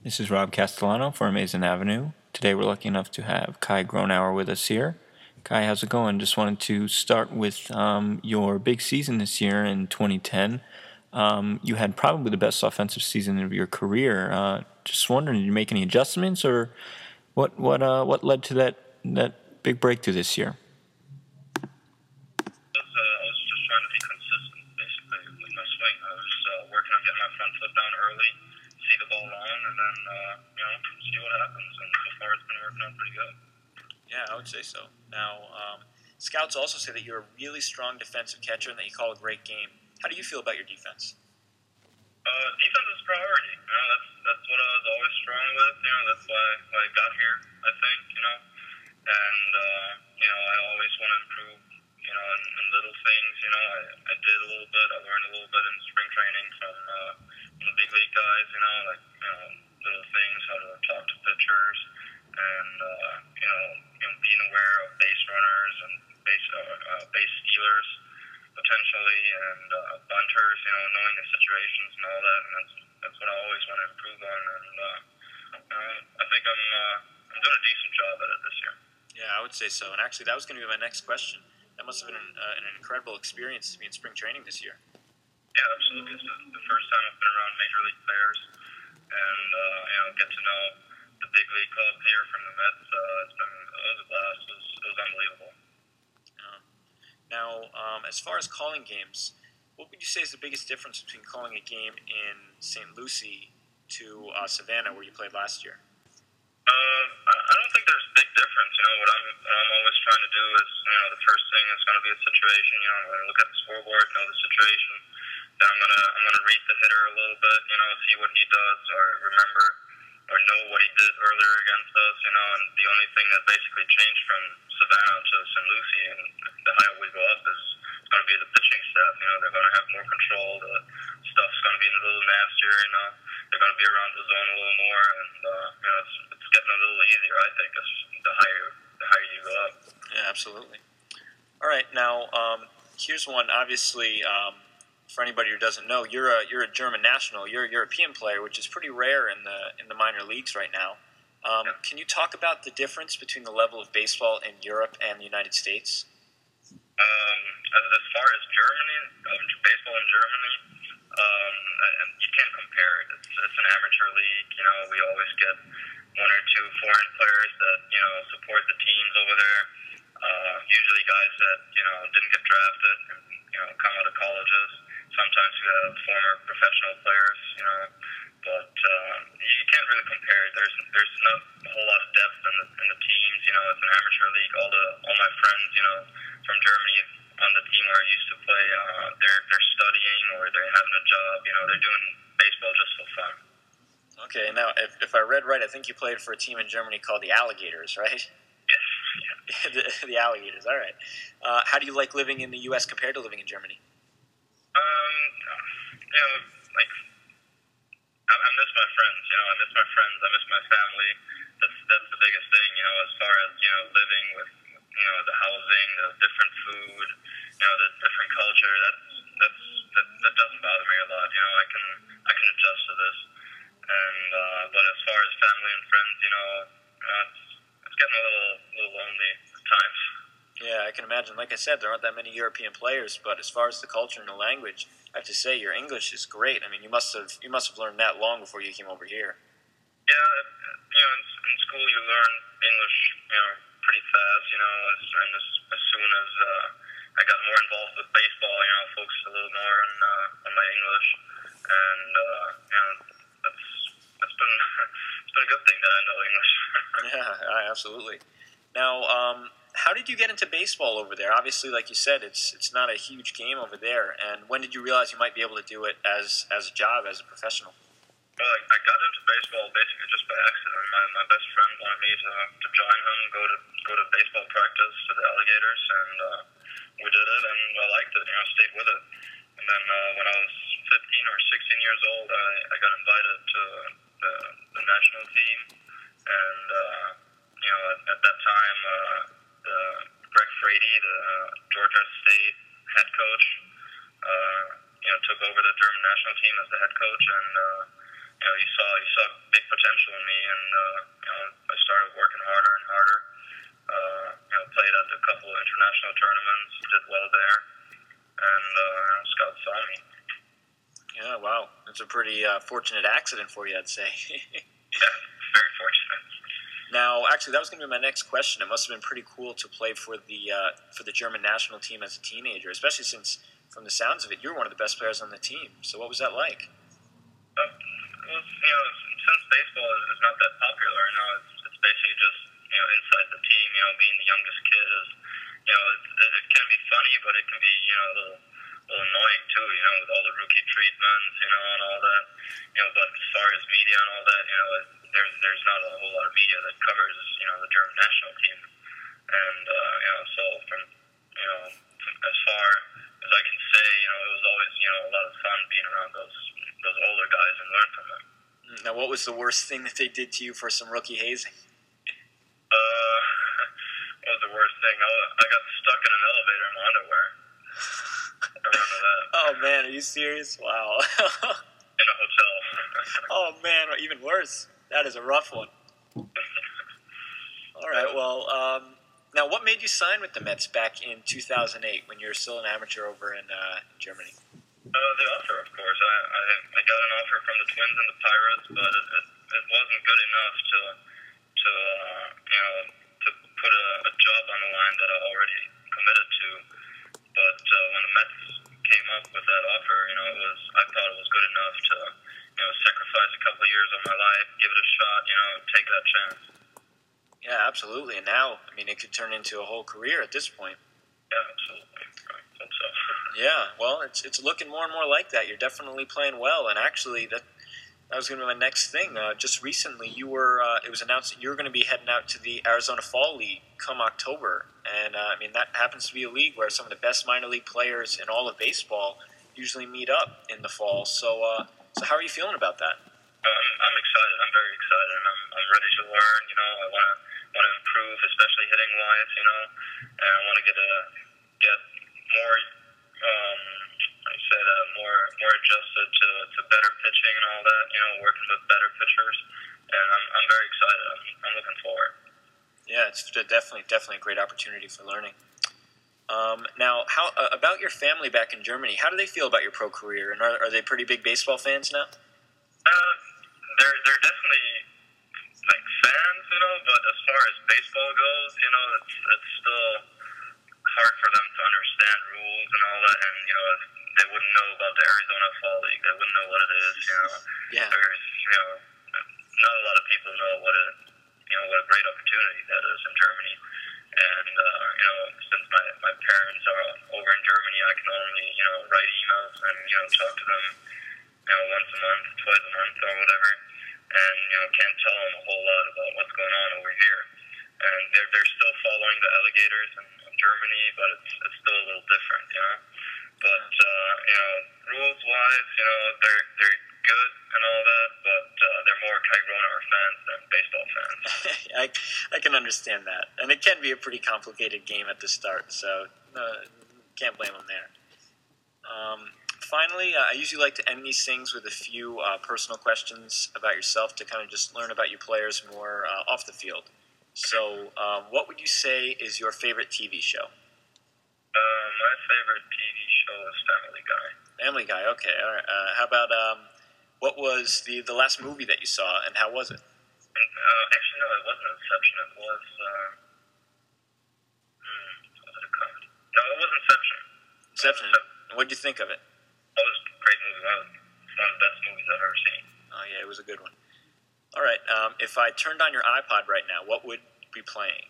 This is Rob Castellano for Amazing Avenue. Today we're lucky enough to have Kai Gronauer with us here. Kai, how's it going? Just wanted to start with your big season this year in 2010. You had probably the best offensive season of your career. Just wondering, did you make any adjustments, or what led to that big breakthrough this year? I was just trying to be consistent, basically, with my swing. I was working on getting my front foot down early, see the ball long, and then, see what happens. And so far, it's been working out pretty good. Yeah, I would say so. Now, scouts also say that you're a really strong defensive catcher and that you call a great game. How do you feel about your defense? Defense is priority. That's what I was always strong with. That's why I got here, I think, And, I always want to improve, in little things. I did a little bit. I learned a little bit in spring training from the big league guys, little things, how to talk to pitchers, and, being aware of base runners and base stealers, potentially, and bunters, knowing the situations and all that, and that's what I always want to improve on, and I think I'm doing a decent job at it this year. Yeah, I would say so, and actually that was going to be my next question. That must have been an incredible experience to be in spring training this year. Yeah, absolutely. It's the first time I've been around major league players, and get to know the big league club here from the Mets. It was a blast. It was unbelievable. Now, as far as calling games, what would you say is the biggest difference between calling a game in St. Lucie to Savannah, where you played last year? I don't think there's a big difference. What I'm always trying to do is, the first thing is going to be a situation. I'm going to look at the scoreboard, know the situation. Then I'm gonna read the hitter a little bit. See what he does, or remember, or know what he did earlier against us. And the only thing that basically changed from Savannah to St. Lucie, and the higher we go up, is it's going to be the pitching staff. They're going to have more control. The stuff's going to be a little nastier. They're going to be around the zone a little more, and it's getting a little easier. I think as the higher you go up. Yeah, absolutely. All right, now here's one. Obviously, for anybody who doesn't know, you're a German national. You're a European player, which is pretty rare in the minor leagues right now. Can you talk about the difference between the level of baseball in Europe and the United States? As far as Germany, baseball in Germany, and you can't compare it. It's an amateur league. We always get one or two foreign players that support the teams over there. Usually guys that didn't get drafted and come out of colleges. Sometimes we have former professional players. But you can't really compare it. There's not a whole lot of depth in the teams. It's an amateur league. All my friends, from Germany on the team where I used to play, they're studying or they're having a job. They're doing baseball just for fun. Okay, now if I read right, I think you played for a team in Germany called the Alligators, right? Yes. Yeah. the Alligators. All right. How do you like living in the U.S. compared to living in Germany? I miss my friends. I miss my friends. I miss my family. That's the biggest thing. As far as living with the housing, the different food, the different culture. That doesn't bother me a lot. I can adjust to this. And but as far as family and friends, it's getting a little lonely at times. Yeah, I can imagine. Like I said, there aren't that many European players, but as far as the culture and the language, I have to say your English is great. I mean, you must have learned that long before you came over here. Yeah, in school you learn English, pretty fast, and as soon as I got more involved with baseball, focused a little more on my English, and that's been it's been a good thing that I know English. Yeah, absolutely. Now, how did you get into baseball over there? Obviously, like you said, it's not a huge game over there. And when did you realize you might be able to do it as a job, as a professional? Well, I got into baseball basically just by accident. My best friend wanted me to join him, go to baseball practice to the Alligators, and we did it, and I liked it. Stayed with it. And then when I was 15 or 16 years old, I got invited to the national team, and at that time, Greg Frady, the Georgia State head coach, took over the German national team as the head coach, and you saw big potential potential in me, and I started working harder and harder. Played at a couple of international tournaments, did well there, and scouts saw me. Yeah, wow. It's a pretty fortunate accident for you, I'd say. Yeah, very fortunate. Now, actually, that was going to be my next question. It must have been pretty cool to play for the German national team as a teenager, especially since, from the sounds of it, you're one of the best players on the team. So what was that like? Well, since baseball is not that popular, it's basically just inside the team. Being the youngest kid is, it can be funny, but it can be a little annoying too. With all the rookie treatments, and all that. But as far as media and all that, there's not a whole lot of media that covers the German national team, and so from as far as I can say, it was always a lot of fun being around those older guys and learn from them. Now, what was the worst thing that they did to you for some rookie hazing? What was the worst thing? I got stuck in an elevator in my underwear. I remember that. Oh man, are you serious? Wow. In a hotel. Oh man, even worse. That is a rough one. All right, well, now what made you sign with the Mets back in 2008 when you were still an amateur over in Germany? The offer, of course. I got an offer from the Twins and the Pirates, but it wasn't good enough to put a job on the line that I already committed to. But when the Mets came up with that offer, I thought it was good enough to sacrifice a couple of years of my life, give it a shot, take that chance. Yeah, absolutely. And now, it could turn into a whole career at this point. Yeah, absolutely. I hope so. Yeah, well, it's looking more and more like that. You're definitely playing well, and actually, that was going to be my next thing. Just recently, it was announced that you were going to be heading out to the Arizona Fall League come October, and that happens to be a league where some of the best minor league players in all of baseball usually meet up in the fall. So how are you feeling about that? I'm excited. I'm very excited, and I'm ready to learn. I want to improve, especially hitting wise. And I want to get more. More adjusted to better pitching and all that. Working with better pitchers, and I'm very excited. I'm looking forward. Yeah, it's definitely a great opportunity for learning. Now, how about your family back in Germany? How do they feel about your pro career, and are they pretty big baseball fans now? They're definitely like fans, but as far as baseball goes, it's still hard for them to understand rules and all that, and they wouldn't know about the Arizona Fall League. They wouldn't know what it is. Yeah. There's not a lot of people know what a great opportunity that is in Germany. And since my parents are over in Germany, I can only write emails and talk to them once a month, twice a month, or whatever, and can't tell them a whole lot about what's going on over here. And they're still following the alligators in Germany, but it's still a little different, But rules wise, they're good and all that, but they're more Kai Gronauer fans than baseball fans. I can understand that, and it can be a pretty complicated game at the start, so can't blame them there. Finally, I usually like to end these things with a few personal questions about yourself to kind of just learn about you players more off the field. So, what would you say is your favorite TV show? My favorite TV show is Family Guy. Family Guy, okay. All right. How about what was the last movie that you saw, and how was it? Actually, no, it wasn't Inception. It was what was it called? No, it was Inception. Inception. What did you think of it? It was a great movie. It's one of the best movies I've ever seen. Oh yeah, it was a good one. All right. If I turned on your iPod right now, what would be playing?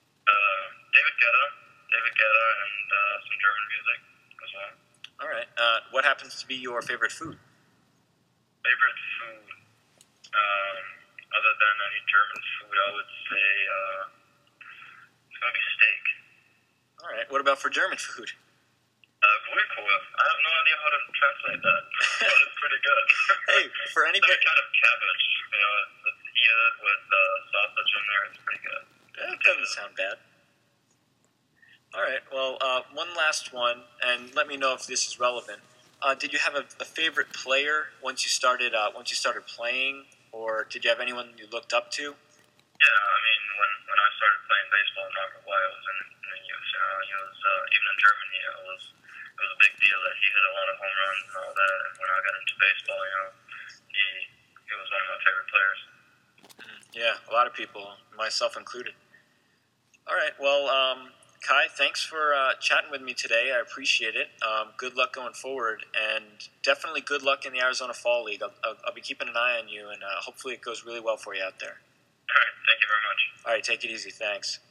David Guetta, and some German music as well. All right. What happens to be your favorite food? Favorite food, other than any German food, I would say it's gonna be steak. All right. What about for German food? Grillkohl. I have no idea how to translate that, but it's pretty good. Hey, for anybody, it's like a kind of cabbage. It's heated with sausage in there. It's pretty good. That doesn't sound bad. All right. Well, one last one, and let me know if this is relevant. Did you have a favorite player once you started playing or did you have anyone you looked up to? Yeah, I mean, when I started playing baseball in Uruguay, I was in the youth. You know, he was even in Germany. It was a big deal that he hit a lot of home runs and all that. And when I got into baseball, you know, he was one of my favorite players. Yeah, a lot of people, myself included. All right, well, Kai, thanks for chatting with me today. I appreciate it. Good luck going forward, and definitely good luck in the Arizona Fall League. I'll be keeping an eye on you, and hopefully it goes really well for you out there. All right, thank you very much. All right, take it easy. Thanks.